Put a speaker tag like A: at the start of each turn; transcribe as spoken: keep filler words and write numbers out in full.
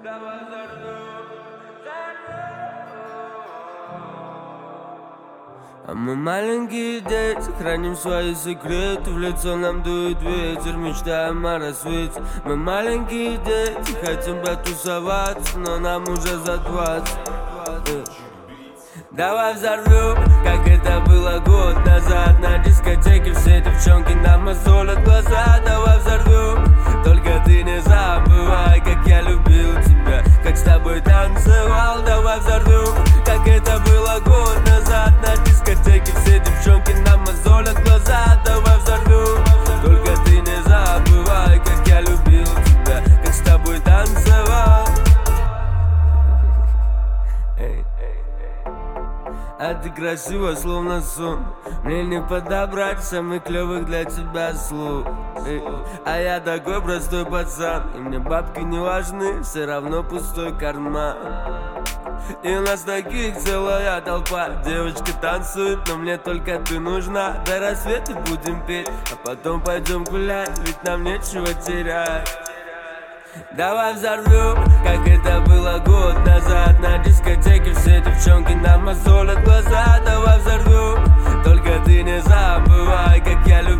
A: А мы маленькие дети, храним свои секреты. В лицо нам дует ветер, мечтаем о рассвете. Мы маленькие дети, хотим потусоваться, но нам уже за двадцать. Давай взорвем, как это было год назад. На дискотеке все девчонки нам мозолят глаза. Давай взорвем, только ты не забывай, как я любил тебя, как с тобой танцевал. Давай взорвем, как это было год назад. На дискотеке все девчонки нам мозолят глаза. Давай взорвем, только ты не забывай, как я любил тебя, как с тобой танцевал. А ты красива, словно сон. Мне не подобрать самых клевых для тебя слов. А я такой простой пацан, и мне бабки не важны, все равно пустой карман. И у нас таких целая толпа. Девочки танцуют, но мне только ты нужна. До рассвета будем петь, а потом пойдем гулять, ведь нам нечего терять. Давай взорвем, как это было год назад. На дискотеке все девчонки нам мозолят глаза. Давай взорвем, только ты не забывай, как я люблю